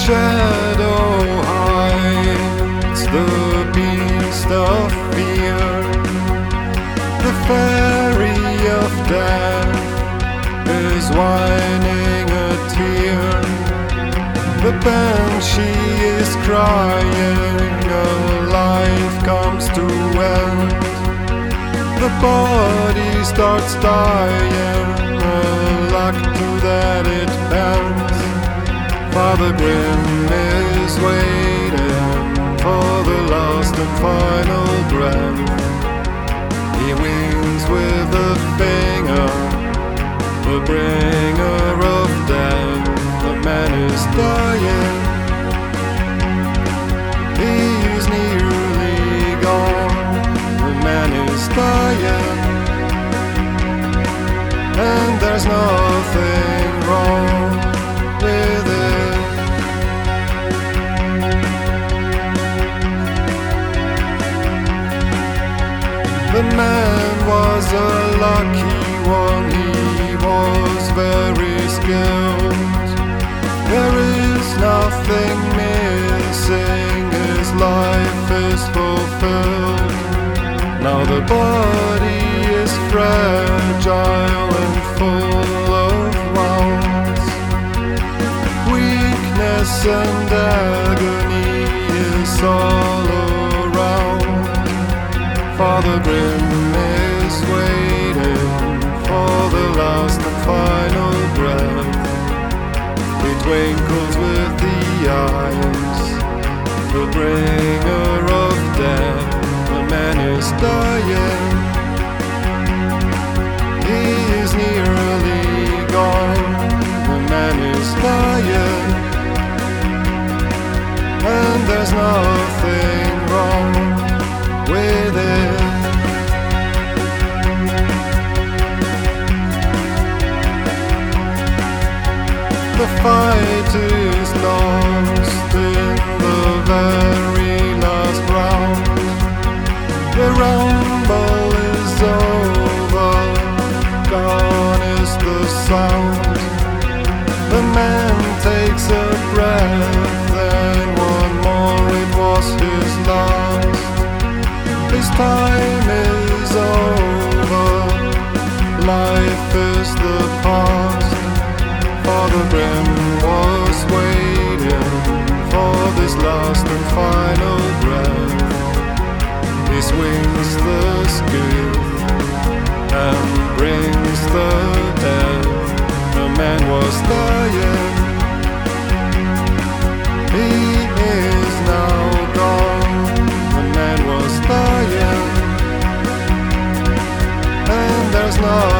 shadow hides the beast of fear. The fairy of death is whining a tear. The banshee is crying, a life comes to end. The body starts dying, a luck to that it bends. Father Grimm is waiting for the last and final breath. He winks with a finger, the bringer of death. The man is dying, he is nearly gone. The man is dying, and there's nothing wrong with it. The man was a lucky one, he was very skilled. There is nothing missing, his life is fulfilled. Now the body is fragile and full of wounds. Weakness and agony is all around. Father Grimm is waiting for the last and final breath. He twinkles with the eyes, the bringer of death. The man is dying, he is nearly gone. The man is dying, and there's nothing wrong with it. The fight is lost in the very last round. The rumble is over, gone is the sound. The man takes a breath, and one more, it was his last. His time is over, life is the past. Father Grimm was waiting for this last and final breath. He swings the skill and brings the death. The man was dying, he is now gone. The man was dying, and there's no